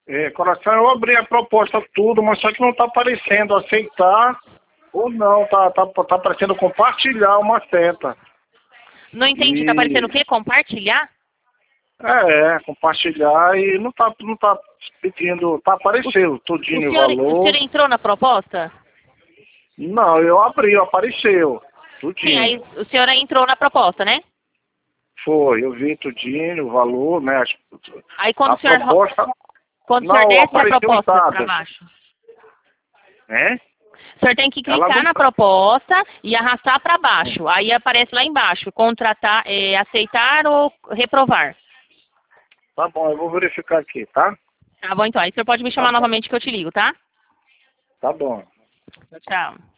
Coração, eu abri a proposta tudo, mas só que não está aparecendo aceitar ou não, tá aparecendo compartilhar uma seta. Não entendi, tá aparecendo o quê? Compartilhar? Compartilhar e não tá pedindo, apareceu tudinho o valor. O senhor entrou na proposta? Não, eu abri, apareceu tudinho. Sim, aí o senhor entrou na proposta, né? Foi, eu vi tudinho, o valor, né? Aí quando o senhor desce a proposta para baixo. O senhor tem que clicar na proposta e arrastar para baixo. Aí aparece lá embaixo, contratar, aceitar ou reprovar. Tá bom, eu vou verificar aqui, tá? Tá bom, então. Aí o senhor pode me chamar novamente que eu te ligo, tá? Tá bom. Tchau.